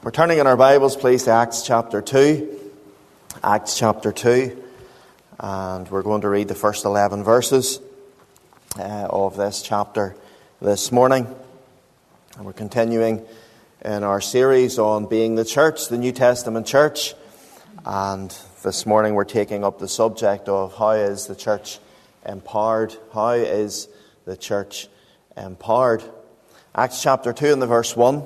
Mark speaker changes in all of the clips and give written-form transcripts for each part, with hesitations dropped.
Speaker 1: We're turning in our Bibles, please, to Acts chapter 2. Acts chapter 2. And we're going to read the first 11 verses of this chapter this morning. And we're continuing in our series on being the church, the New Testament church. And this morning we're taking up the subject of how is the church empowered? How is the church empowered? Acts chapter 2 and the verse 1.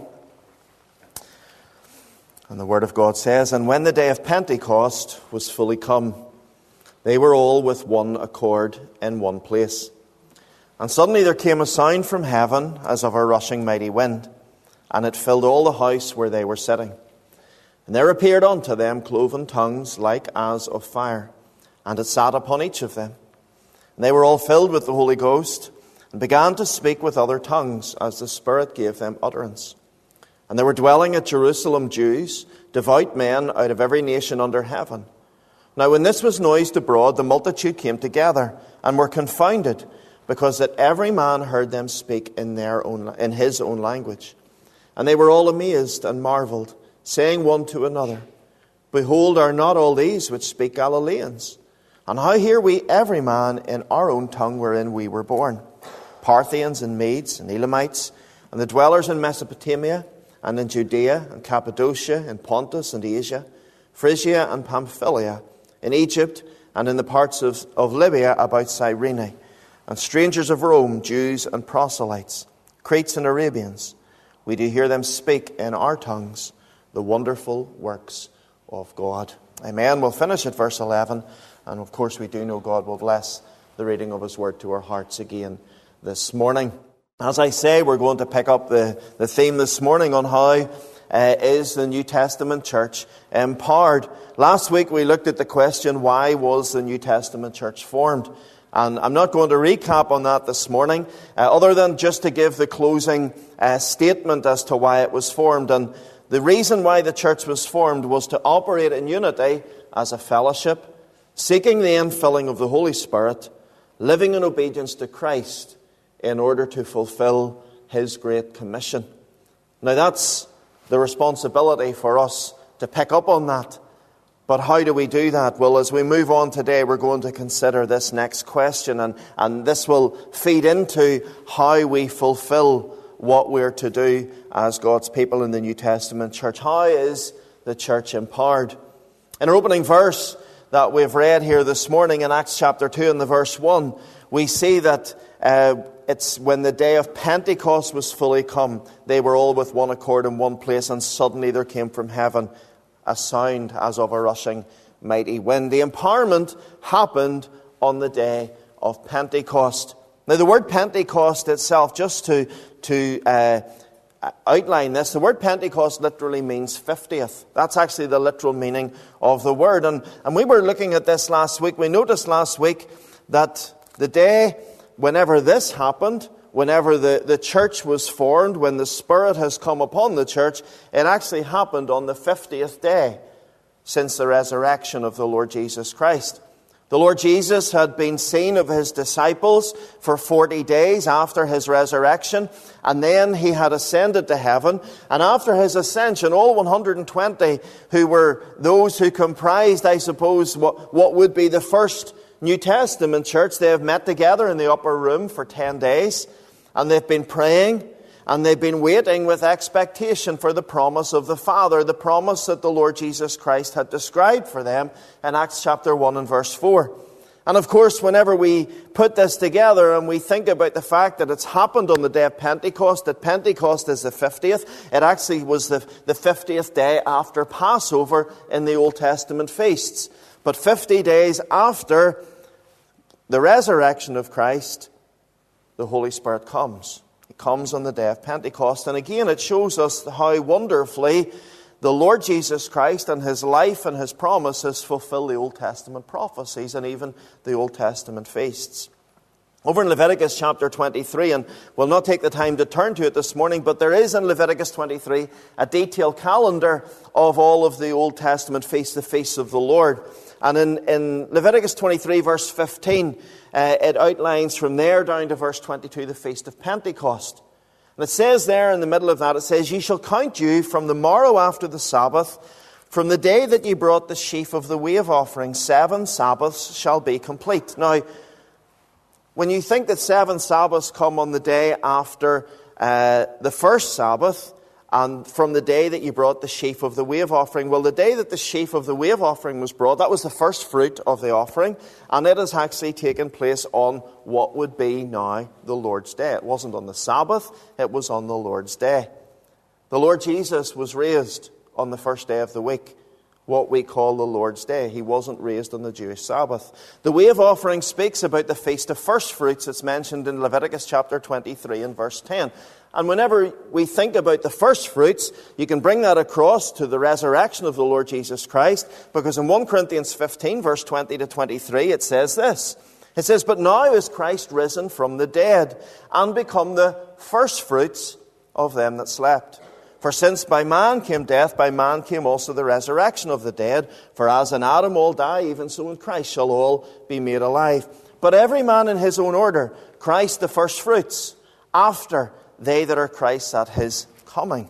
Speaker 1: And the Word of God says, "And when the day of Pentecost was fully come, they were all with one accord in one place. And suddenly there came a sound from heaven as of a rushing mighty wind, and it filled all the house where they were sitting. And there appeared unto them cloven tongues like as of fire, and it sat upon each of them. And they were all filled with the Holy Ghost, and began to speak with other tongues as the Spirit gave them utterance. And there were dwelling at Jerusalem Jews, devout men out of every nation under heaven. Now when this was noised abroad, the multitude came together, and were confounded, because that every man heard them speak in his own language. And they were all amazed and marveled, saying one to another, Behold, are not all these which speak Galileans? And how hear we every man in our own tongue wherein we were born? Parthians and Medes and Elamites, and the dwellers in Mesopotamia, and in Judea and Cappadocia, and Pontus and Asia, Phrygia and Pamphylia, in Egypt, and in the parts of Libya about Cyrene, and strangers of Rome, Jews and proselytes, Cretes and Arabians. We do hear them speak in our tongues the wonderful works of God." Amen. We'll finish at verse 11, and of course we do know God will bless the reading of His Word to our hearts again this morning. As I say, we're going to pick up the theme this morning on how is the New Testament church empowered. Last week we looked at the question, why was the New Testament church formed? And I'm not going to recap on that this morning, other than just to give the closing statement as to why it was formed. And the reason why the church was formed was to operate in unity as a fellowship, seeking the infilling of the Holy Spirit, living in obedience to Christ in order to fulfill His great commission. Now that's the responsibility for us to pick up on that. But how do we do that? Well, as we move on today, we're going to consider this next question, and this will feed into how we fulfill what we're to do as God's people in the New Testament church. How is the church empowered? In our opening verse that we've read here this morning in Acts chapter 2 and the verse 1, we see that it's when the day of Pentecost was fully come, they were all with one accord in one place, and suddenly there came from heaven a sound as of a rushing mighty wind. The empowerment happened on the day of Pentecost. Now the word Pentecost itself, just to outline this, the word Pentecost literally means 50th. That's actually the literal meaning of the word. And we were looking at this last week. We noticed last week that the day whenever this happened, whenever the church was formed, when the Spirit has come upon the church, it actually happened on the 50th day since the resurrection of the Lord Jesus Christ. The Lord Jesus had been seen of His disciples for 40 days after His resurrection, and then He had ascended to heaven. And after His ascension, all 120 who were those who comprised, I suppose, what would be the first New Testament church, they have met together in the upper room for 10 days, and they've been praying, and they've been waiting with expectation for the promise of the Father, the promise that the Lord Jesus Christ had described for them in Acts chapter 1 and verse 4. And of course, whenever we put this together and we think about the fact that it's happened on the day of Pentecost, that Pentecost is the 50th, it actually was the 50th day after Passover in the Old Testament feasts. But 50 days after the resurrection of Christ, the Holy Spirit comes. He comes on the day of Pentecost. And again, it shows us how wonderfully the Lord Jesus Christ and His life and His promises fulfill the Old Testament prophecies and even the Old Testament feasts. Over in Leviticus chapter 23, and we'll not take the time to turn to it this morning, but there is in Leviticus 23 a detailed calendar of all of the Old Testament feasts, the feasts of the Lord. And in Leviticus 23 verse 15, it outlines from there down to verse 22 the Feast of Pentecost. And it says there in the middle of that, it says, "Ye shall count you from the morrow after the Sabbath, from the day that ye brought the sheaf of the wave offering, 7 Sabbaths shall be complete." Now, when you think that 7 Sabbaths come on the day after the first Sabbath, and from the day that you brought the sheaf of the wave offering, well, the day that the sheaf of the wave offering was brought, that was the first fruit of the offering, and it has actually taken place on what would be now the Lord's Day. It wasn't on the Sabbath, it was on the Lord's Day. The Lord Jesus was raised on the first day of the week, what we call the Lord's Day. He wasn't raised on the Jewish Sabbath. The wave offering speaks about the Feast of First Fruits. It's mentioned in Leviticus chapter 23 and verse 10. And whenever we think about the first fruits, you can bring that across to the resurrection of the Lord Jesus Christ, because in 1 Corinthians 15, verse 20 to 23, it says this. It says, "But now is Christ risen from the dead, and become the first fruits of them that slept. For since by man came death, by man came also the resurrection of the dead. For as in Adam all die, even so in Christ shall all be made alive. But every man in his own order, Christ the first fruits, after they that are Christ's at his coming."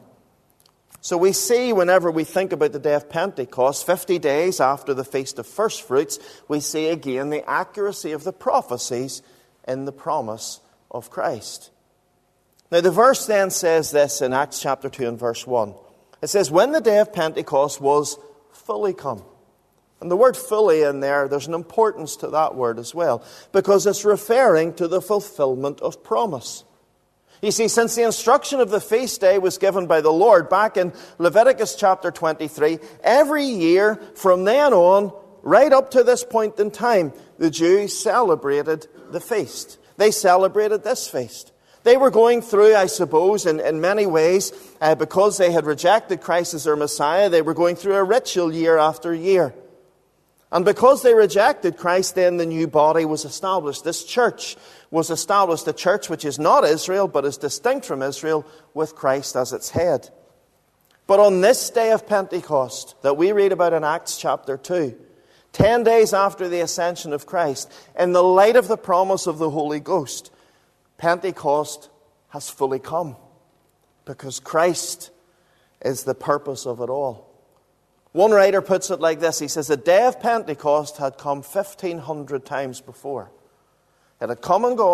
Speaker 1: So we see, whenever we think about the day of Pentecost, 50 days after the Feast of First Fruits, we see again the accuracy of the prophecies in the promise of Christ. Now the verse then says this in Acts chapter 2 and verse 1. It says, "When the day of Pentecost was fully come." And the word fully in there, there's an importance to that word as well, because it's referring to the fulfillment of promise. You see, since the instruction of the feast day was given by the Lord back in Leviticus chapter 23, every year from then on, right up to this point in time, the Jews celebrated the feast. They celebrated this feast. They were going through, I suppose, in many ways, because they had rejected Christ as their Messiah, they were going through a ritual year after year. And because they rejected Christ, then the new body was established. This church was established, a church which is not Israel, but is distinct from Israel, with Christ as its head. But on this day of Pentecost, that we read about in Acts chapter 2, 10 days after the ascension of Christ, in the light of the promise of the Holy Ghost, Pentecost has fully come, because Christ is the purpose of it all. One writer puts it like this. He says, the day of Pentecost had come 1,500 times before. It had come and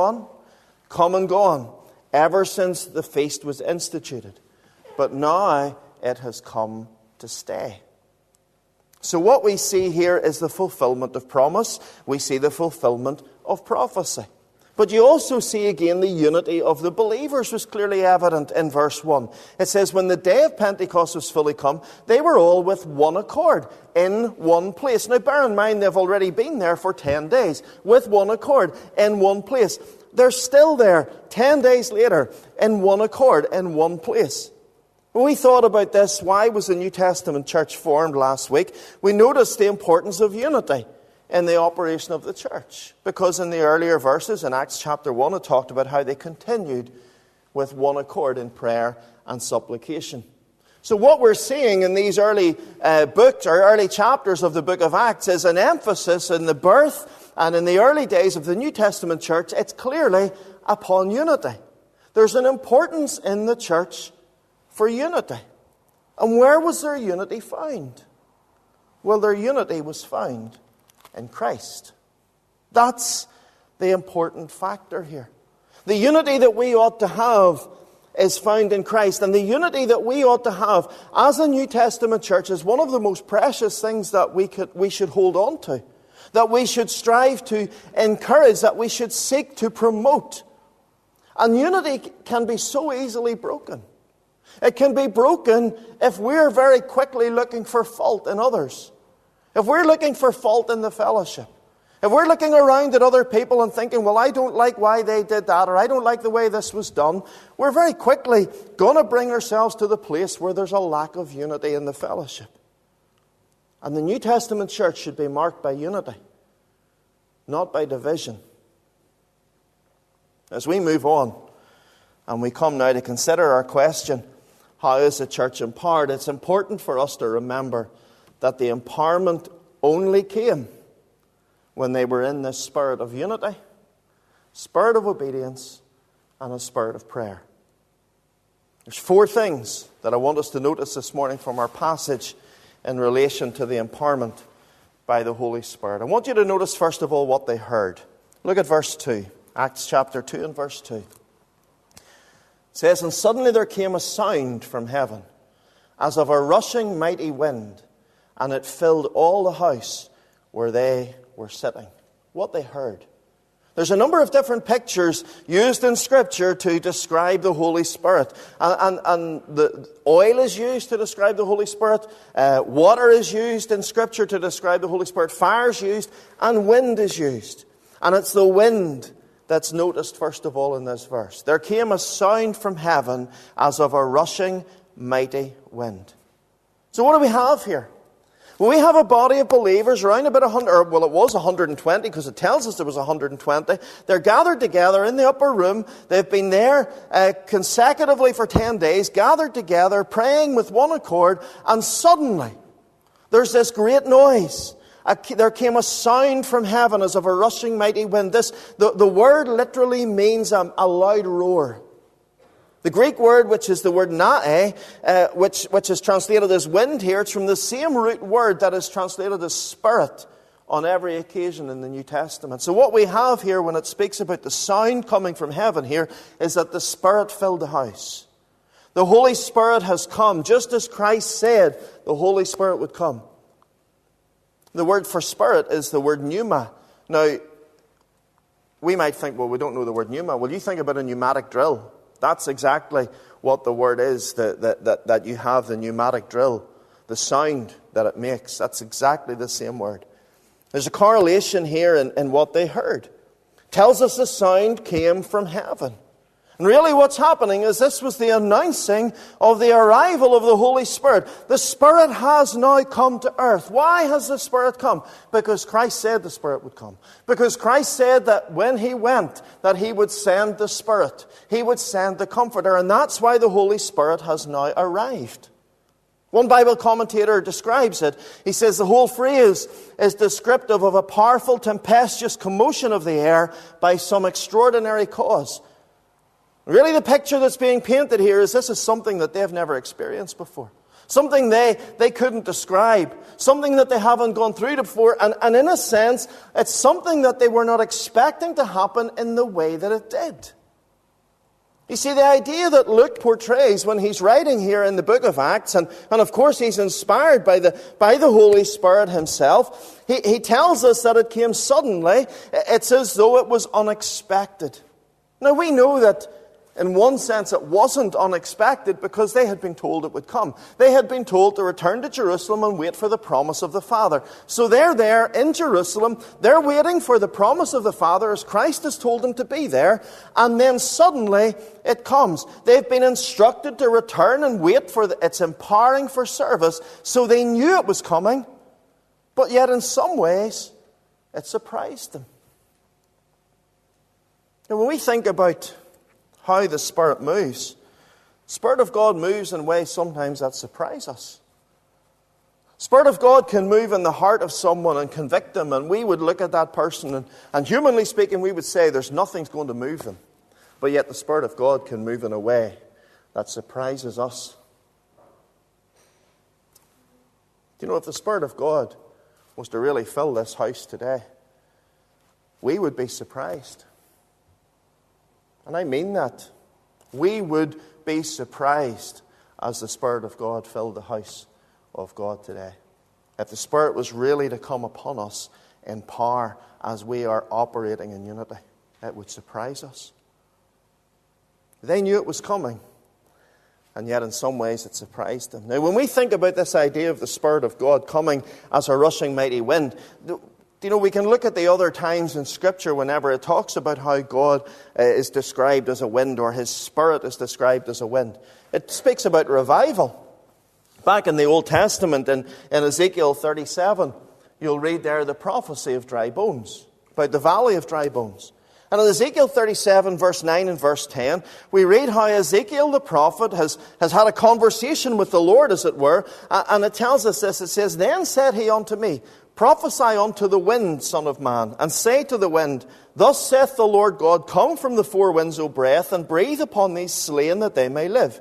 Speaker 1: gone, ever since the feast was instituted. But now it has come to stay. So what we see here is the fulfillment of promise. We see the fulfillment of prophecy. But you also see again the unity of the believers was clearly evident in verse 1. It says, when the day of Pentecost was fully come, they were all with one accord, in one place. Now bear in mind, they've already been there for 10 days, with one accord, in one place. They're still there, 10 days later, in one accord, in one place. When we thought about this, why was the New Testament church formed last week? We noticed the importance of unity in the operation of the church. Because in the earlier verses, in Acts chapter 1, it talked about how they continued with one accord in prayer and supplication. So what we're seeing in these early books, or early chapters of the book of Acts, is an emphasis in the birth and in the early days of the New Testament church. It's clearly upon unity. There's an importance in the church for unity. And where was their unity found? Well, their unity was found in Christ. That's the important factor here. The unity that we ought to have is found in Christ. And the unity that we ought to have as a New Testament church is one of the most precious things that we should hold on to, that we should strive to encourage, that we should seek to promote. And unity can be so easily broken. It can be broken if we're very quickly looking for fault in others. If we're looking for fault in the fellowship, if we're looking around at other people and thinking, well, I don't like why they did that, or I don't like the way this was done, we're very quickly going to bring ourselves to the place where there's a lack of unity in the fellowship. And the New Testament church should be marked by unity, not by division. As we move on, and we come now to consider our question, how is the church empowered? It's important for us to remember that the empowerment only came when they were in this spirit of unity, spirit of obedience, and a spirit of prayer. There's 4 things that I want us to notice this morning from our passage in relation to the empowerment by the Holy Spirit. I want you to notice, first of all, what they heard. Look at verse 2, Acts chapter 2 and verse 2. It says, "And suddenly there came a sound from heaven, as of a rushing mighty wind, and it filled all the house where they were sitting." What they heard. There's a number of different pictures used in Scripture to describe the Holy Spirit. And the oil is used to describe the Holy Spirit. Water is used in Scripture to describe the Holy Spirit. Fire is used. And wind is used. And it's the wind that's noticed first of all in this verse. There came a sound from heaven as of a rushing mighty wind. So what do we have here? Well, we have a body of believers around about 100, or well, it was 120 because it tells us there was 120. They're gathered together in the upper room. They've been there consecutively for 10 days, gathered together, praying with one accord, and suddenly there's this great noise. There came a sound from heaven as of a rushing mighty wind. The word literally means a loud roar. The Greek word, which is the word nae, which is translated as wind here, it's from the same root word that is translated as spirit on every occasion in the New Testament. So what we have here when it speaks about the sound coming from heaven here is that the Spirit filled the house. The Holy Spirit has come, just as Christ said the Holy Spirit would come. The word for spirit is the word pneuma. Now, we might think, well, we don't know the word pneuma. Well, you think about a pneumatic drill. That's exactly what the word is, that you have the pneumatic drill. The sound that it makes. That's exactly the same word. There's a correlation here in what they heard. Tells us the sound came from heaven. And really what's happening is this was the announcing of the arrival of the Holy Spirit. The Spirit has now come to earth. Why has the Spirit come? Because Christ said the Spirit would come. Because Christ said that when He went, that He would send the Spirit. He would send the Comforter. And that's why the Holy Spirit has now arrived. One Bible commentator describes it. He says the whole phrase is descriptive of a powerful tempestuous commotion of the air by some extraordinary cause. Really, the picture that's being painted here is this is something that they've never experienced before. Something they couldn't describe. Something that they haven't gone through before. And in a sense, it's something that they were not expecting to happen in the way that it did. You see, the idea that Luke portrays when he's writing here in the book of Acts, and of course he's inspired by the Holy Spirit himself, he tells us that it came suddenly. It's as though it was unexpected. Now, we know that in one sense, it wasn't unexpected because they had been told it would come. They had been told to return to Jerusalem and wait for the promise of the Father. So they're there in Jerusalem. They're waiting for the promise of the Father as Christ has told them to be there. And then suddenly it comes. They've been instructed to return and wait for its empowering for service. So they knew it was coming. But yet in some ways, it surprised them. And when we think about how the Spirit moves, the Spirit of God moves in ways sometimes that surprise us. The Spirit of God can move in the heart of someone and convict them, and we would look at that person and humanly speaking, we would say there's nothing's going to move them. But yet the Spirit of God can move in a way that surprises us. Do you know, if the Spirit of God was to really fill this house today, we would be surprised. And I mean that. We would be surprised as the Spirit of God filled the house of God today. If the Spirit was really to come upon us in power as we are operating in unity, it would surprise us. They knew it was coming, and yet in some ways it surprised them. Now, when we think about this idea of the Spirit of God coming as a rushing mighty wind, you know, we can look at the other times in Scripture whenever it talks about how God is described as a wind or His Spirit is described as a wind. It speaks about revival. Back in the Old Testament, in Ezekiel 37, you'll read there the prophecy of dry bones, about the valley of dry bones. And in Ezekiel 37, verse 9 and verse 10, we read how Ezekiel the prophet has had a conversation with the Lord, as it were, and it tells us this. It says, "Then said he unto me, Prophesy unto the wind, son of man, and say to the wind, Thus saith the Lord God, Come from the four winds, O breath, and breathe upon these slain that they may live.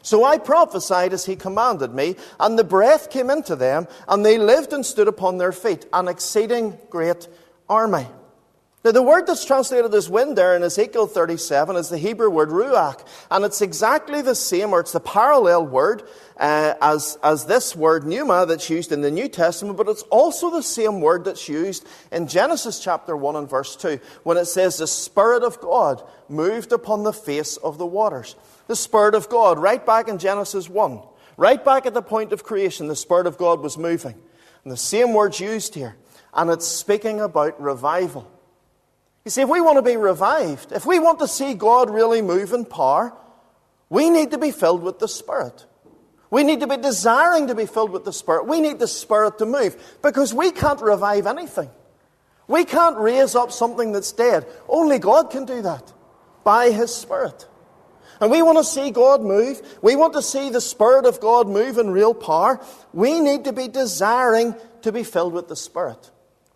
Speaker 1: So I prophesied as he commanded me, and the breath came into them, and they lived and stood upon their feet, an exceeding great army. Now the word that's translated as wind there in Ezekiel 37 is the Hebrew word ruach, and it's exactly the same, or it's the parallel word as this word pneuma that's used in the New Testament, but it's also the same word that's used in Genesis chapter 1 and verse 2, when it says the Spirit of God moved upon the face of the waters. The Spirit of God, right back in Genesis 1, right back at the point of creation, the Spirit of God was moving. And the same word's used here. And it's speaking about revival. You see, if we want to be revived, if we want to see God really move in power, we need to be filled with the Spirit. We need to be desiring to be filled with the Spirit. We need the Spirit to move, because we can't revive anything. We can't raise up something that's dead. Only God can do that, by His Spirit. And we want to see God move. We want to see the Spirit of God move in real power. We need to be desiring to be filled with the Spirit.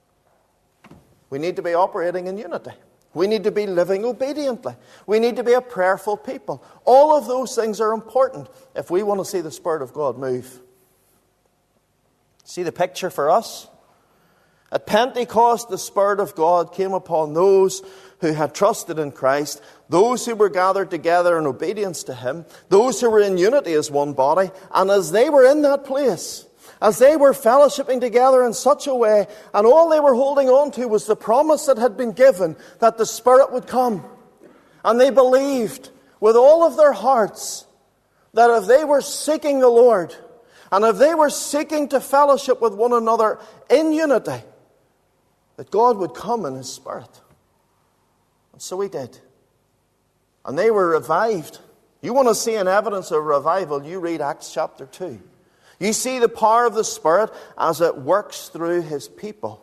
Speaker 1: We need to be operating in unity. We need to be living obediently. We need to be a prayerful people. All of those things are important if we want to see the Spirit of God move. See the picture for us? At Pentecost, the Spirit of God came upon those who had trusted in Christ, those who were gathered together in obedience to Him, those who were in unity as one body. And as they were in that place, as they were fellowshipping together in such a way, and all they were holding on to was the promise that had been given that the Spirit would come. And they believed with all of their hearts that if they were seeking the Lord, and if they were seeking to fellowship with one another in unity, that God would come in His Spirit. And so He did. And they were revived. You want to see an evidence of revival, you read Acts chapter 2. You see the power of the Spirit as it works through His people.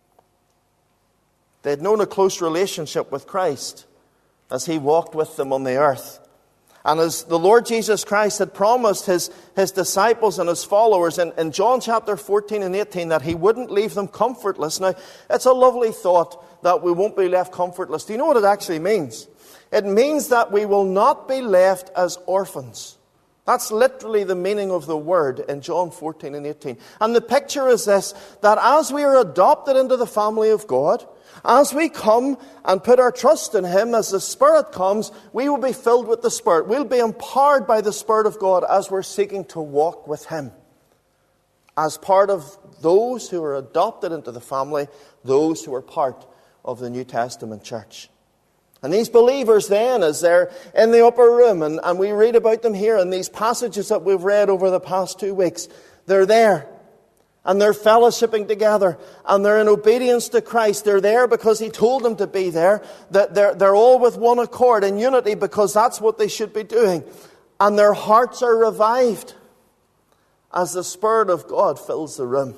Speaker 1: They had known a close relationship with Christ as He walked with them on the earth. And as the Lord Jesus Christ had promised His disciples and His followers in John chapter 14 and 18 that He wouldn't leave them comfortless. Now, it's a lovely thought that we won't be left comfortless. Do you know what it actually means? It means that we will not be left as orphans. That's literally the meaning of the word in John 14 and 18. And the picture is this, that as we are adopted into the family of God, as we come and put our trust in Him, as the Spirit comes, we will be filled with the Spirit. We'll be empowered by the Spirit of God as we're seeking to walk with Him. As part of those who are adopted into the family, those who are part of the New Testament church. And these believers then, as they're in the upper room, and we read about them here in these passages that we've read over the past 2 weeks, they're there. And they're fellowshipping together. And they're in obedience to Christ. They're there because He told them to be there. That they're all with one accord in unity because that's what they should be doing. And their hearts are revived as the Spirit of God fills the room.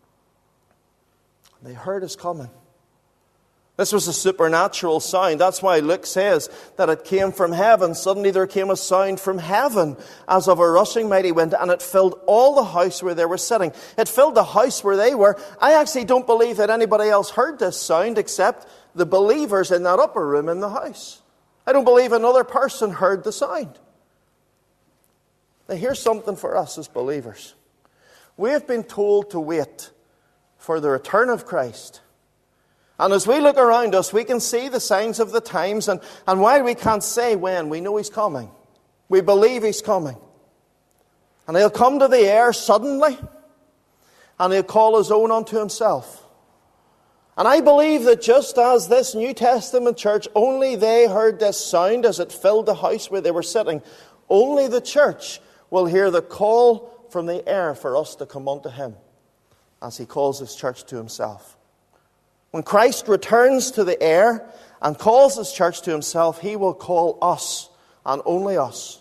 Speaker 1: They heard His coming. This was a supernatural sound. That's why Luke says that it came from heaven. Suddenly there came a sound from heaven as of a rushing mighty wind, and it filled all the house where they were sitting. It filled the house where they were. I actually don't believe that anybody else heard this sound except the believers in that upper room in the house. I don't believe another person heard the sound. Now here's something for us as believers. We have been told to wait for the return of Christ. And as we look around us, we can see the signs of the times. And while we can't say when, we know He's coming. We believe He's coming. And He'll come to the air suddenly. And He'll call His own unto Himself. And I believe that just as this New Testament church, only they heard this sound as it filled the house where they were sitting. Only the church will hear the call from the air for us to come unto Him as He calls His church to Himself. When Christ returns to the air and calls His church to Himself, He will call us, and only us.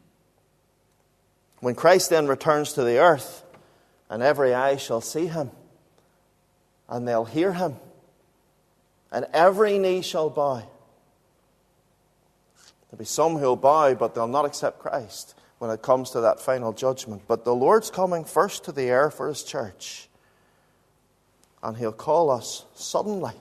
Speaker 1: When Christ then returns to the earth, and every eye shall see Him, and they'll hear Him, and every knee shall bow. There'll be some who'll bow, but they'll not accept Christ when it comes to that final judgment. But the Lord's coming first to the air for His church. And He'll call us suddenly.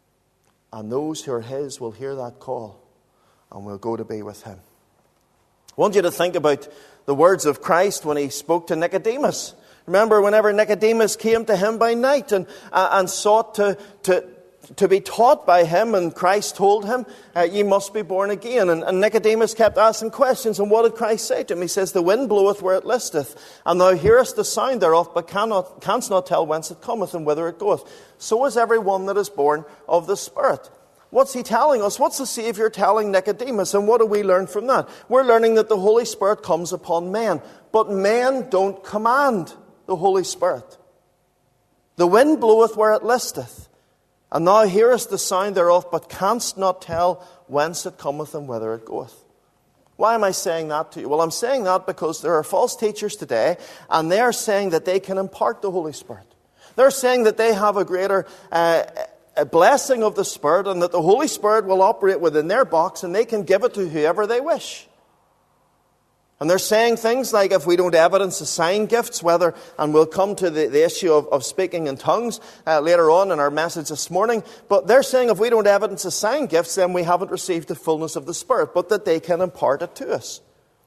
Speaker 1: And those who are His will hear that call. And we'll go to be with Him. I want you to think about the words of Christ when he spoke to Nicodemus. Remember, whenever Nicodemus came to him by night and sought to be taught by him, and Christ told him, ye must be born again. And Nicodemus kept asking questions, and what did Christ say to him? He says, the wind bloweth where it listeth, and thou hearest the sound thereof, but canst not tell whence it cometh and whither it goeth. So is every one that is born of the Spirit. What's he telling us? What's the Saviour telling Nicodemus? And what do we learn from that? We're learning that the Holy Spirit comes upon men, but men don't command the Holy Spirit. The wind bloweth where it listeth, and thou hearest the sound thereof, but canst not tell whence it cometh and whither it goeth. Why am I saying that to you? Well, I'm saying that because there are false teachers today, and they are saying that they can impart the Holy Spirit. They're saying that they have a greater a blessing of the Spirit, and that the Holy Spirit will operate within their box, and they can give it to whoever they wish. And they're saying things like, if we don't evidence the sign gifts, and we'll come to the issue of speaking in tongues later on in our message this morning, but they're saying if we don't evidence the sign gifts, then we haven't received the fullness of the Spirit, but that they can impart it to us.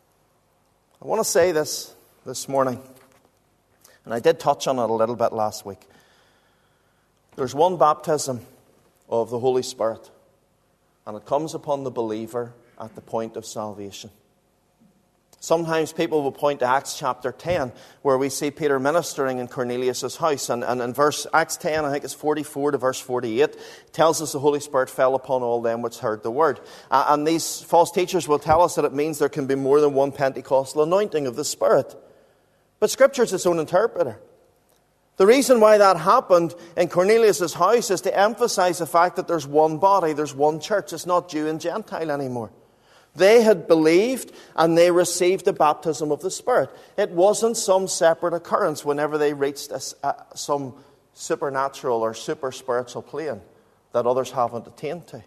Speaker 1: I want to say this morning, and I did touch on it a little bit last week. There's one baptism of the Holy Spirit, and it comes upon the believer at the point of salvation. Sometimes people will point to Acts chapter 10, where we see Peter ministering in Cornelius' house. And in Acts 10, I think it's 44 to verse 48, tells us the Holy Spirit fell upon all them which heard the word. And these false teachers will tell us that it means there can be more than one Pentecostal anointing of the Spirit. But Scripture is its own interpreter. The reason why that happened in Cornelius' house is to emphasize the fact that there's one body, there's one church. It's not Jew and Gentile anymore. They had believed and they received the baptism of the Spirit. It wasn't some separate occurrence whenever they reached some supernatural or super spiritual plane that others haven't attained to.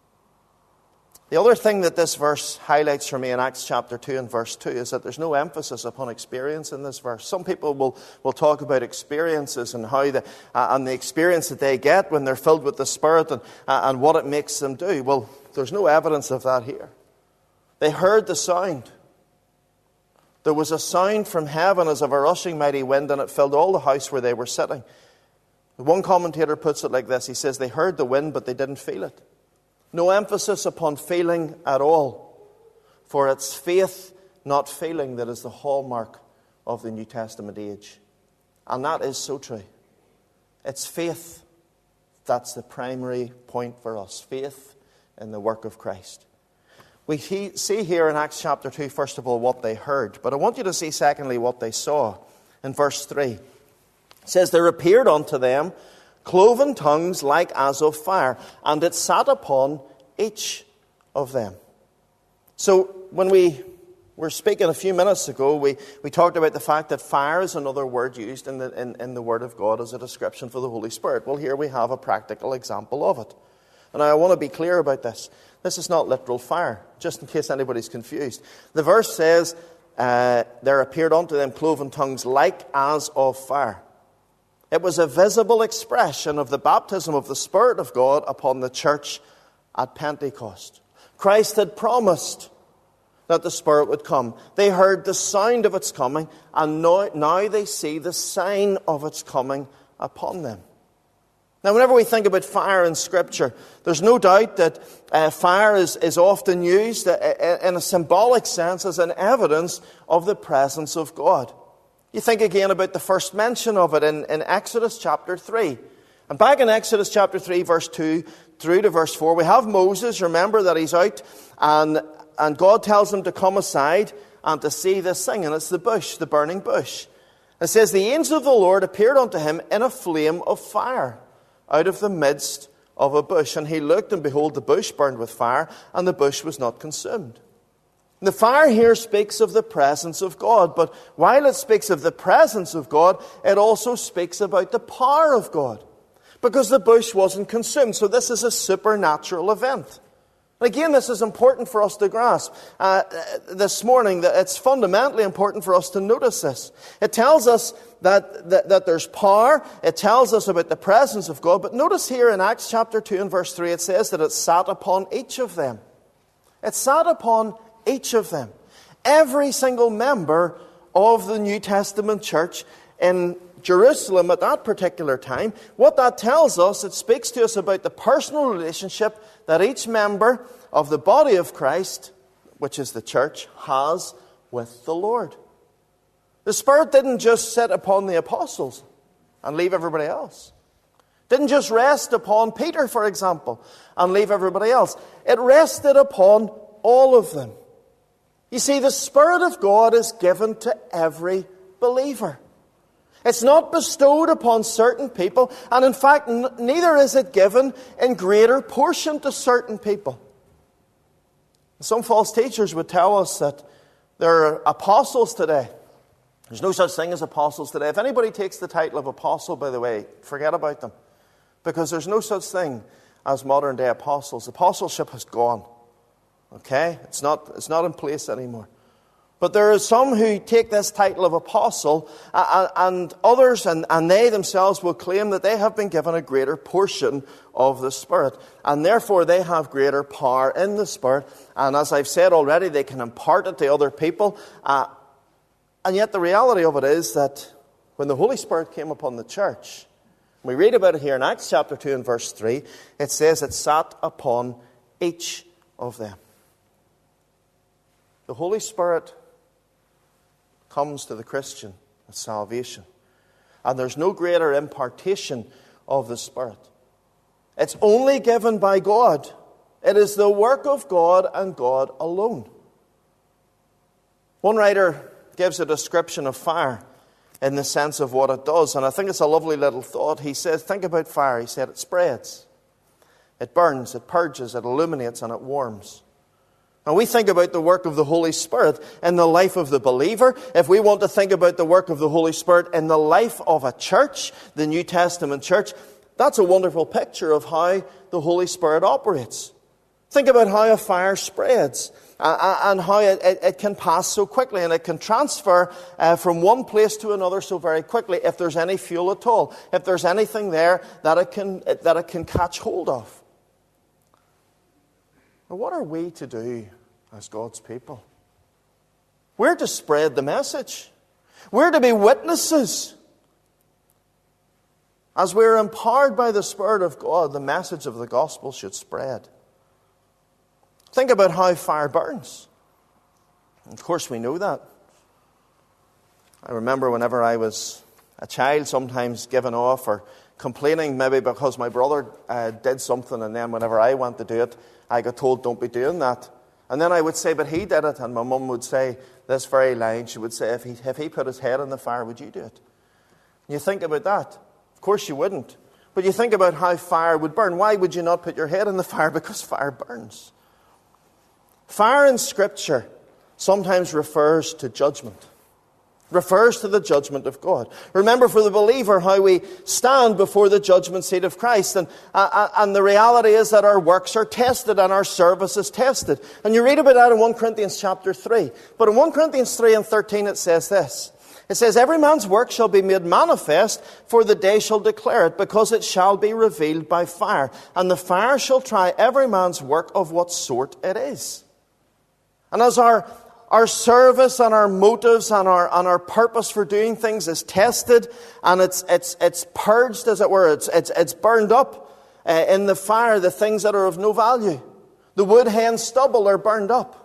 Speaker 1: The other thing that this verse highlights for me in Acts chapter 2 and verse 2 is that there's no emphasis upon experience in this verse. Some people will talk about experiences and how and the experience that they get when they're filled with the Spirit and what it makes them do. Well, there's no evidence of that here. They heard the sound. There was a sound from heaven as of a rushing mighty wind, and it filled all the house where they were sitting. One commentator puts it like this. He says they heard the wind, but they didn't feel it. No emphasis upon feeling at all. For it's faith, not feeling, that is the hallmark of the New Testament age. And that is so true. It's faith. That's the primary point for us. Faith in the work of Christ. We see here in Acts chapter 2, first of all, what they heard. But I want you to see, secondly, what they saw. In verse 3, it says, there appeared unto them cloven tongues like as of fire, and it sat upon each of them. So when we were speaking a few minutes ago, we talked about the fact that fire is another word used in the Word of God as a description for the Holy Spirit. Well, here we have a practical example of it. And I want to be clear about this. This is not literal fire, just in case anybody's confused. The verse says, there appeared unto them cloven tongues like as of fire. It was a visible expression of the baptism of the Spirit of God upon the church at Pentecost. Christ had promised that the Spirit would come. They heard the sound of its coming, and now they see the sign of its coming upon them. Now, whenever we think about fire in Scripture, there's no doubt that fire is often used in a symbolic sense as an evidence of the presence of God. You think again about the first mention of it in Exodus chapter 3. And back in Exodus chapter 3, verse 2 through to verse 4, we have Moses. Remember that he's out and God tells him to come aside and to see this thing. And it's the bush, the burning bush. It says, the angel of the Lord appeared unto him in a flame of fire out of the midst of a bush. And he looked, and behold, the bush burned with fire, and the bush was not consumed. The fire here speaks of the presence of God. But while it speaks of the presence of God, it also speaks about the power of God. Because the bush wasn't consumed. So this is a supernatural event. And again, this is important for us to grasp. This morning, that it's fundamentally important for us to notice this. It tells us that there's power. It tells us about the presence of God. But notice here in Acts chapter 2 and verse 3, it says that it sat upon each of them. It sat upon each of them. Every single member of the New Testament church in Jerusalem at that particular time, what that tells us, it speaks to us about the personal relationship that each member of the body of Christ, which is the church, has with the Lord. The Spirit didn't just sit upon the apostles and leave everybody else. Didn't just rest upon Peter, for example, and leave everybody else. It rested upon all of them. You see, the Spirit of God is given to every believer. It's not bestowed upon certain people, and in fact, neither is it given in greater portion to certain people. Some false teachers would tell us that there are apostles today. There's no such thing as apostles today. If anybody takes the title of apostle, by the way, forget about them. Because there's no such thing as modern day apostles. Apostleship has gone. Okay? It's not in place anymore. But there are some who take this title of apostle, and others, and they themselves will claim that they have been given a greater portion of the Spirit. And therefore they have greater power in the Spirit. And as I've said already, they can impart it to other people. And yet the reality of it is that when the Holy Spirit came upon the church, we read about it here in Acts chapter 2 and verse 3, it says it sat upon each of them. The Holy Spirit comes to the Christian with salvation. And there's no greater impartation of the Spirit. It's only given by God. It is the work of God and God alone. One writer gives a description of fire in the sense of what it does, and I think it's a lovely little thought. He says, think about fire. He said, it spreads, it burns, it purges, it illuminates, and it warms. And we think about the work of the Holy Spirit in the life of the believer. If we want to think about the work of the Holy Spirit in the life of a church, the New Testament church, that's a wonderful picture of how the Holy Spirit operates. Think about how a fire spreads and how it can pass so quickly, and it can transfer from one place to another so very quickly if there's any fuel at all, if there's anything there that it can catch hold of. Now, what are we to do as God's people? We're to spread the message. We're to be witnesses. As we're empowered by the Spirit of God, the message of the gospel should spread. Think about how fire burns. Of course, we know that. I remember whenever I was a child, sometimes giving off or complaining maybe because my brother did something, and then whenever I went to do it, I got told, don't be doing that. And then I would say, but he did it. And my mum would say this very line. She would say, if he put his head in the fire, would you do it? And you think about that. Of course you wouldn't. But you think about how fire would burn. Why would you not put your head in the fire? Because fire burns. Fire in Scripture sometimes refers to judgment. Refers to the judgment of God. Remember, for the believer, how we stand before the judgment seat of Christ. And the reality is that our works are tested and our service is tested. And you read about that in 1 Corinthians chapter 3. But in 1 Corinthians 3 and 13 it says this. It says, every man's work shall be made manifest, for the day shall declare it, because it shall be revealed by fire. And the fire shall try every man's work of what sort it is. And as our service and our motives and our purpose for doing things is tested, and it's purged, as it were. It's burned up in the fire, the things that are of no value. The wood, hay, and stubble are burned up.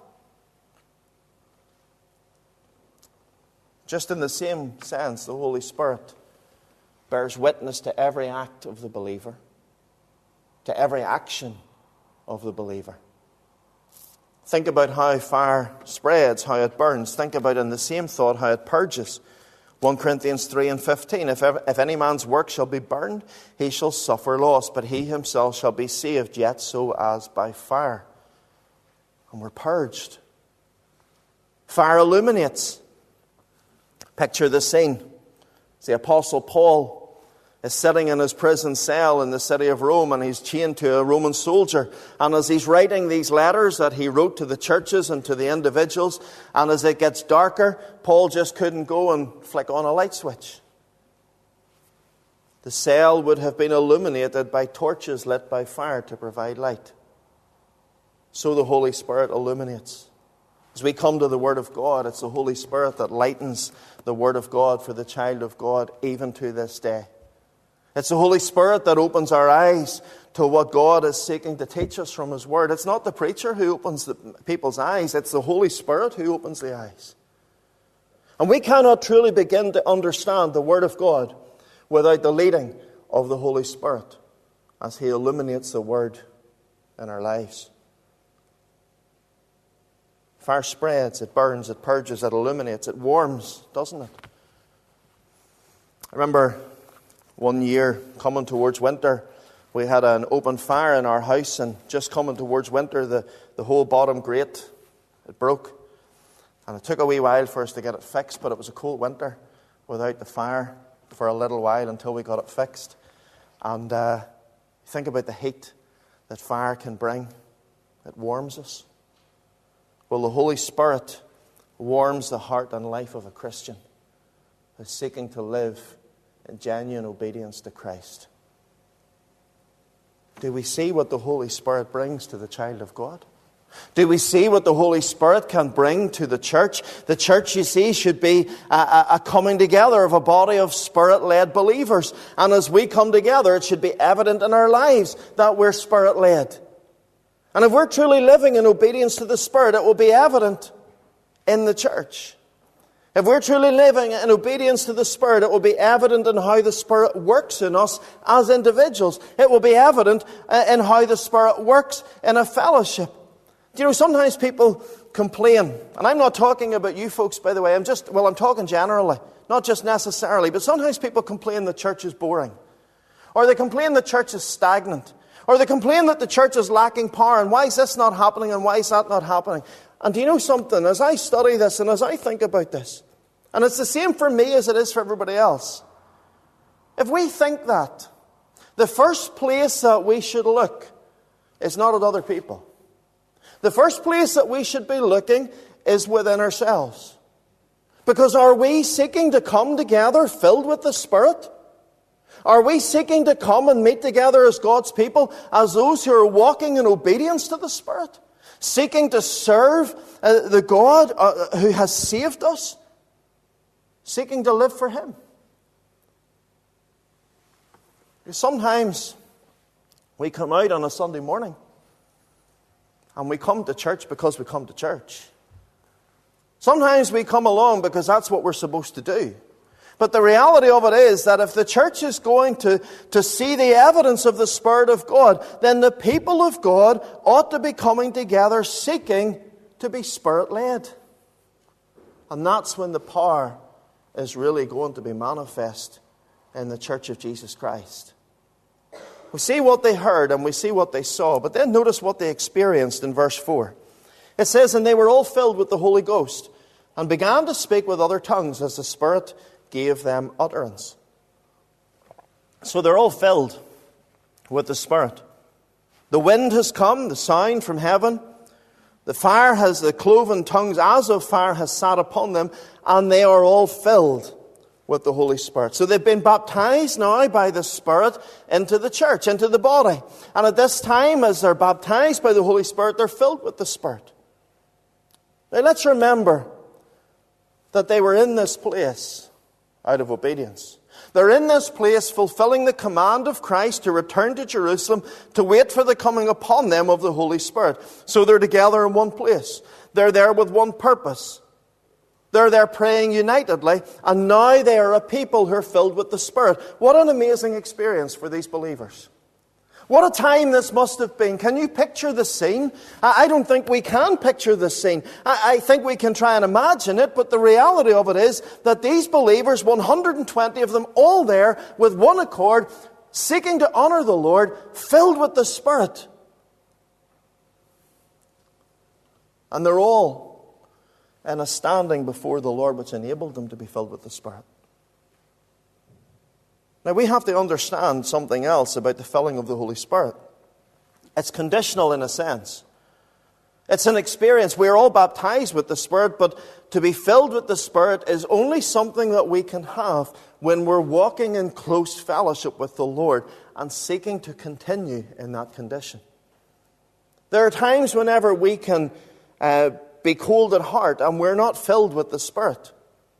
Speaker 1: Just in the same sense, the Holy Spirit bears witness to every act of the believer, to every action of the believer. Think about how fire spreads, how it burns. Think about, in the same thought, how it purges. 1 Corinthians 3 and 15. If any man's work shall be burned, he shall suffer loss, but he himself shall be saved, yet so as by fire. And we're purged. Fire illuminates. Picture the scene. The Apostle Paul is sitting in his prison cell in the city of Rome, and he's chained to a Roman soldier. And as he's writing these letters that he wrote to the churches and to the individuals, and as it gets darker, Paul just couldn't go and flick on a light switch. The cell would have been illuminated by torches lit by fire to provide light. So the Holy Spirit illuminates. As we come to the Word of God, it's the Holy Spirit that lightens the Word of God for the child of God even to this day. It's the Holy Spirit that opens our eyes to what God is seeking to teach us from His Word. It's not the preacher who opens the people's eyes, it's the Holy Spirit who opens the eyes. And we cannot truly begin to understand the Word of God without the leading of the Holy Spirit as He illuminates the Word in our lives. Fire spreads, it burns, it purges, it illuminates, it warms, doesn't it? I remember one year coming towards winter, we had an open fire in our house, and just coming towards winter, the whole bottom grate, it broke. And it took a wee while for us to get it fixed, but it was a cold winter without the fire for a little while until we got it fixed. And think about the heat that fire can bring. It warms us. Well, the Holy Spirit warms the heart and life of a Christian who is seeking to live in genuine obedience to Christ. Do we see what the Holy Spirit brings to the child of God? Do we see what the Holy Spirit can bring to the church? The church, you see, should be a coming together of a body of Spirit-led believers. And as we come together, it should be evident in our lives that we're Spirit-led. And if we're truly living in obedience to the Spirit, it will be evident in the church. If we're truly living in obedience to the Spirit, it will be evident in how the Spirit works in us as individuals. It will be evident in how the Spirit works in a fellowship. Do you know, sometimes people complain, and I'm not talking about you folks, by the way, I'm talking generally, not just necessarily, but sometimes people complain the church is boring. Or they complain the church is stagnant. Or they complain that the church is lacking power, and why is this not happening, and why is that not happening? And do you know something? As I study this, and as I think about this, and it's the same for me as it is for everybody else, if we think that, the first place that we should look is not at other people. The first place that we should be looking is within ourselves. Because are we seeking to come together filled with the Spirit? Are we seeking to come and meet together as God's people, as those who are walking in obedience to the Spirit? Seeking to serve the God who has saved us? Seeking to live for Him? Sometimes we come out on a Sunday morning and we come to church because we come to church. Sometimes we come along because that's what we're supposed to do. But the reality of it is that if the church is going to see the evidence of the Spirit of God, then the people of God ought to be coming together seeking to be Spirit-led. And that's when the power is really going to be manifest in the church of Jesus Christ. We see what they heard and we see what they saw, but then notice what they experienced in verse 4. It says, "And they were all filled with the Holy Ghost, and began to speak with other tongues as the Spirit gave them utterance." So they're all filled with the Spirit. The wind has come, the sound from heaven. The fire has, the cloven tongues as of fire has sat upon them, and they are all filled with the Holy Spirit. So they've been baptized now by the Spirit into the church, into the body. And at this time, as they're baptized by the Holy Spirit, they're filled with the Spirit. Now let's remember that they were in this place out of obedience. They're in this place fulfilling the command of Christ to return to Jerusalem to wait for the coming upon them of the Holy Spirit. So they're together in one place. They're there with one purpose. They're there praying unitedly, and now they are a people who are filled with the Spirit. What an amazing experience for these believers. What a time this must have been. Can you picture the scene? I don't think we can picture the scene. I think we can try and imagine it, but the reality of it is that these believers, 120 of them, all there with one accord, seeking to honor the Lord, filled with the Spirit. And they're all in a standing before the Lord which enabled them to be filled with the Spirit. Now we have to understand something else about the filling of the Holy Spirit. It's conditional in a sense. It's an experience. We're all baptized with the Spirit, but to be filled with the Spirit is only something that we can have when we're walking in close fellowship with the Lord and seeking to continue in that condition. There are times whenever we can be cold at heart, and we're not filled with the Spirit.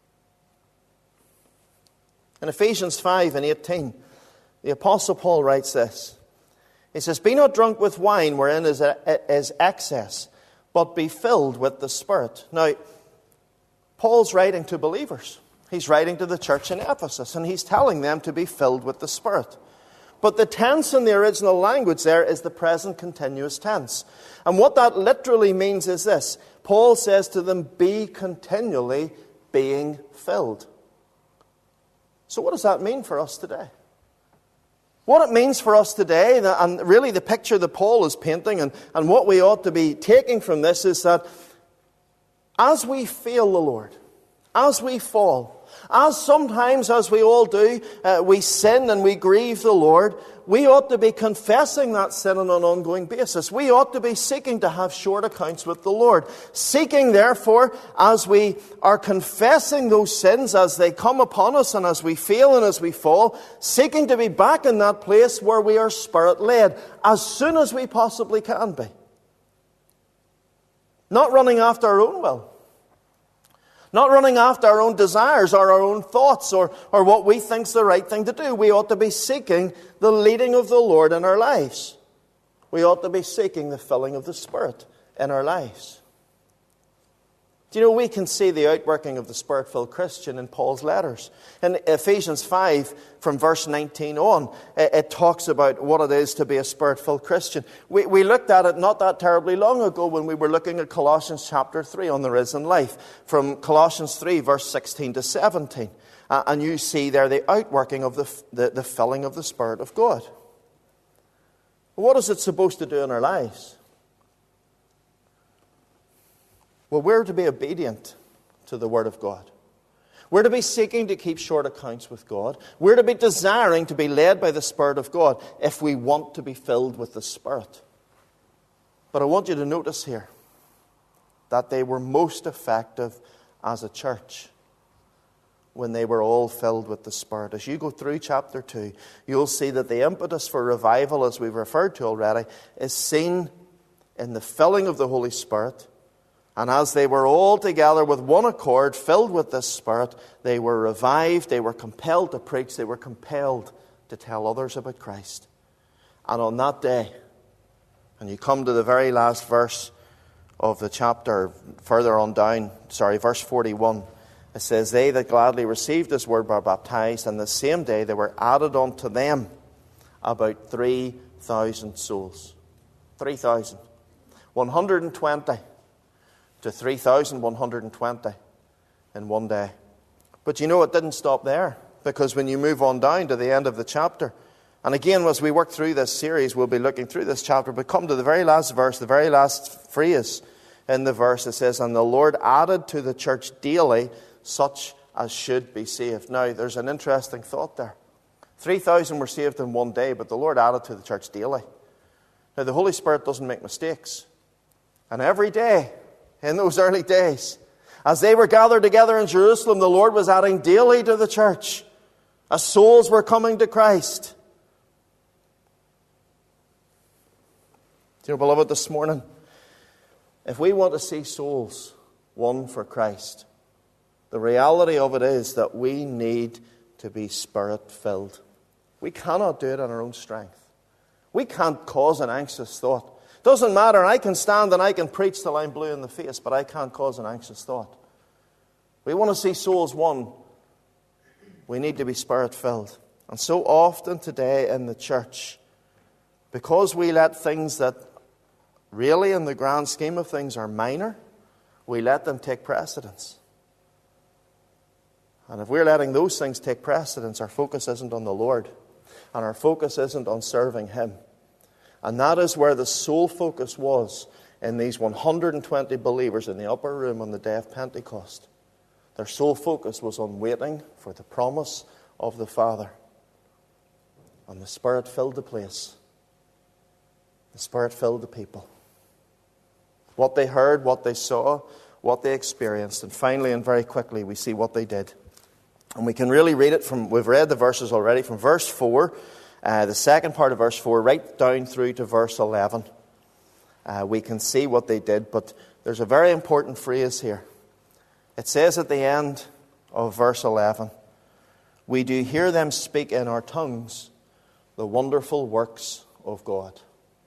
Speaker 1: In Ephesians 5:18, the Apostle Paul writes this. He says, "Be not drunk with wine wherein is excess, but be filled with the Spirit." Now, Paul's writing to believers. He's writing to the church in Ephesus, and he's telling them to be filled with the Spirit. But the tense in the original language there is the present continuous tense. And what that literally means is this. Paul says to them, be continually being filled. So what does that mean for us today? What it means for us today, and really the picture that Paul is painting, and what we ought to be taking from this is that as we fail the Lord, as we fall, as sometimes, as we all do, we sin and we grieve the Lord, we ought to be confessing that sin on an ongoing basis. We ought to be seeking to have short accounts with the Lord. Seeking, therefore, as we are confessing those sins as they come upon us and as we fail and as we fall, seeking to be back in that place where we are Spirit-led as soon as we possibly can be. Not running after our own will. Not running after our own desires or our own thoughts or what we think's the right thing to do. We ought to be seeking the leading of the Lord in our lives. We ought to be seeking the filling of the Spirit in our lives. Do you know, we can see the outworking of the Spirit-filled Christian in Paul's letters. In Ephesians 5, from verse 19 on, it talks about what it is to be a Spirit-filled Christian. We looked at it not that terribly long ago when we were looking at Colossians chapter 3 on the risen life. From Colossians 3, verse 16 to 17. And you see there the outworking of the filling of the Spirit of God. What is it supposed to do in our lives? Well, we're to be obedient to the Word of God. We're to be seeking to keep short accounts with God. We're to be desiring to be led by the Spirit of God if we want to be filled with the Spirit. But I want you to notice here that they were most effective as a church when they were all filled with the Spirit. As you go through chapter 2, you'll see that the impetus for revival, as we've referred to already, is seen in the filling of the Holy Spirit. And as they were all together with one accord, filled with this Spirit, they were revived, they were compelled to preach, they were compelled to tell others about Christ. And on that day, and you come to the very last verse of the chapter, further on down, verse 41, it says, "They that gladly received this word were baptized, and the same day there were added unto them about 3,000 souls." 3,000. 120 to 3,120 in one day. But you know, it didn't stop there, because when you move on down to the end of the chapter, and again, as we work through this series, we'll be looking through this chapter, but come to the very last verse, the very last phrase in the verse, it says, "And the Lord added to the church daily such as should be saved." Now, there's an interesting thought there. 3,000 were saved in one day, but the Lord added to the church daily. Now, the Holy Spirit doesn't make mistakes. And every day, in those early days, as they were gathered together in Jerusalem, the Lord was adding daily to the church as souls were coming to Christ. Do you know, beloved, this morning, if we want to see souls won for Christ, the reality of it is that we need to be Spirit-filled. We cannot do it in our own strength. We can't cause an anxious thought. Doesn't matter, I can stand and I can preach till I'm blue in the face, but I can't cause an anxious thought. We want to see souls won. We need to be Spirit-filled. And so often today in the church, because we let things that really in the grand scheme of things are minor, we let them take precedence. And if we're letting those things take precedence, our focus isn't on the Lord. And our focus isn't on serving Him. And that is where the sole focus was in these 120 believers in the upper room on the day of Pentecost. Their sole focus was on waiting for the promise of the Father. And the Spirit filled the place. The Spirit filled the people. What they heard, what they saw, what they experienced. And finally and very quickly we see what they did. And we can really read it from, we've read the verses already, from verse 4, the second part of verse 4, right down through to verse 11. We can see what they did, but there's a very important phrase here. It says at the end of verse 11, "We do hear them speak in our tongues the wonderful works of God."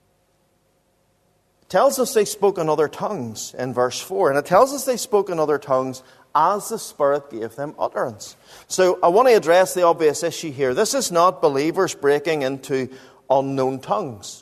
Speaker 1: It tells us they spoke in other tongues in verse 4, and it tells us they spoke in other tongues as the Spirit gave them utterance. So I want to address the obvious issue here. This is not believers breaking into unknown tongues.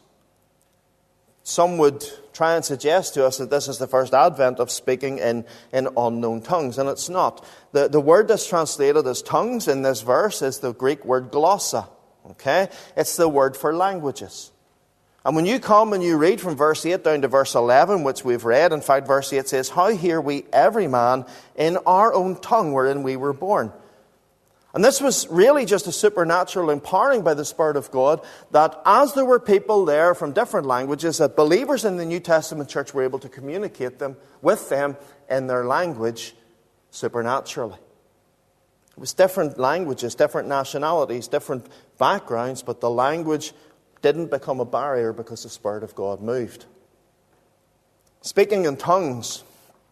Speaker 1: Some would try and suggest to us that this is the first advent of speaking in unknown tongues, and it's not. The word that's translated as tongues in this verse is the Greek word glossa. Okay? It's the word for languages. And when you come and you read from verse 8 down to verse 11, which we've read, in fact, verse 8 says, "How hear we every man in our own tongue wherein we were born?" And this was really just a supernatural empowering by the Spirit of God, that as there were people there from different languages, that believers in the New Testament church were able to communicate with them in their language supernaturally. It was different languages, different nationalities, different backgrounds, but the language didn't become a barrier because the Spirit of God moved. Speaking in tongues,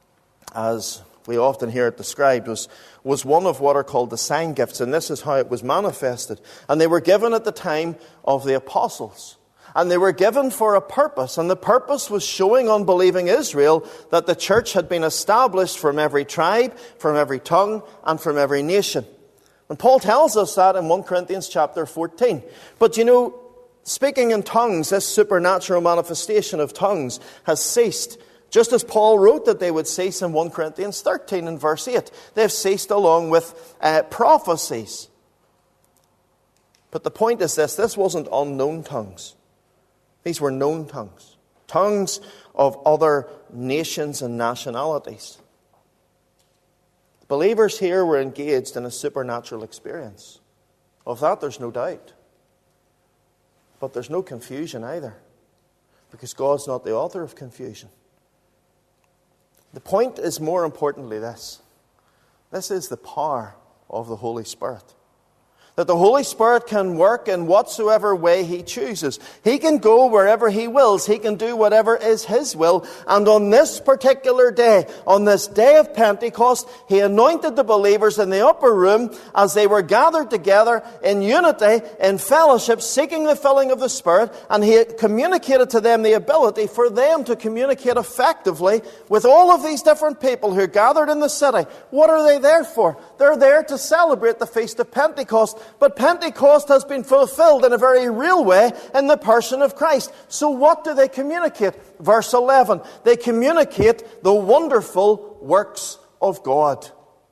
Speaker 1: as we often hear it described, was one of what are called the sign gifts, and this is how it was manifested. And they were given at the time of the apostles. And they were given for a purpose, and the purpose was showing unbelieving Israel that the church had been established from every tribe, from every tongue, and from every nation. And Paul tells us that in 1 Corinthians chapter 14. But you know, speaking in tongues, this supernatural manifestation of tongues, has ceased. Just as Paul wrote that they would cease in 1 Corinthians 13 and verse 8. They've ceased along with prophecies. But the point is this wasn't unknown tongues. These were known tongues. Tongues of other nations and nationalities. Believers here were engaged in a supernatural experience. Of that there's no doubt. But there's no confusion either. Because God's not the author of confusion. The point is more importantly this. This is the power of the Holy Spirit. That the Holy Spirit can work in whatsoever way He chooses. He can go wherever He wills. He can do whatever is His will. And on this particular day, on this day of Pentecost, He anointed the believers in the upper room as they were gathered together in unity, in fellowship, seeking the filling of the Spirit. And He communicated to them the ability for them to communicate effectively with all of these different people who gathered in the city. What are they there for? They're there to celebrate the Feast of Pentecost. But Pentecost has been fulfilled in a very real way in the person of Christ. So what do they communicate? Verse 11. They communicate the wonderful works of God.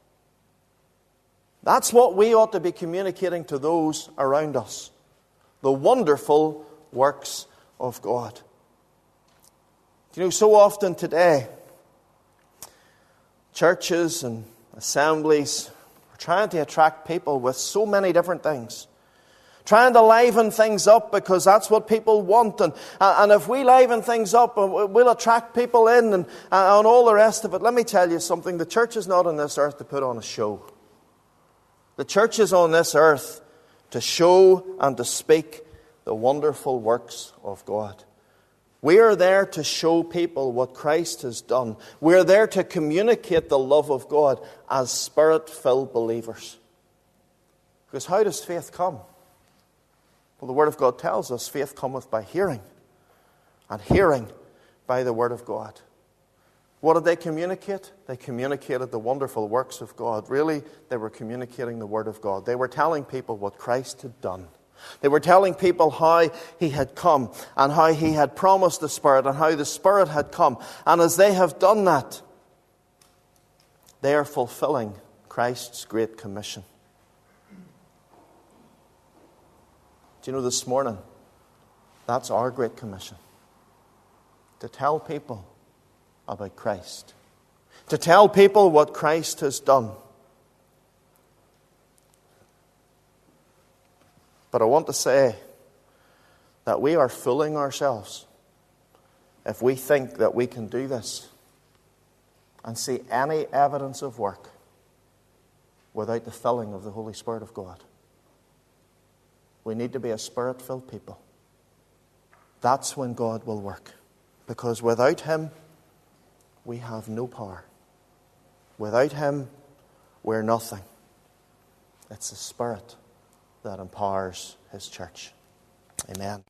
Speaker 1: That's what we ought to be communicating to those around us. The wonderful works of God. You know, so often today, churches and assemblies trying to attract people with so many different things. Trying to liven things up because that's what people want. And if we liven things up, we'll attract people in and all the rest of it. Let me tell you something. The church is not on this earth to put on a show. The church is on this earth to show and to speak the wonderful works of God. We are there to show people what Christ has done. We are there to communicate the love of God as Spirit-filled believers. Because how does faith come? Well, the Word of God tells us faith cometh by hearing, and hearing by the Word of God. What did they communicate? They communicated the wonderful works of God. Really, they were communicating the Word of God. They were telling people what Christ had done. They were telling people how He had come and how He had promised the Spirit and how the Spirit had come. And as they have done that, they are fulfilling Christ's Great Commission. Do you know, this morning, that's our Great Commission. To tell people about Christ. To tell people what Christ has done. But I want to say that we are fooling ourselves if we think that we can do this and see any evidence of work without the filling of the Holy Spirit of God. We need to be a Spirit-filled people. That's when God will work. Because without Him, we have no power. Without him, we're nothing. It's the Spirit that empowers his church. Amen.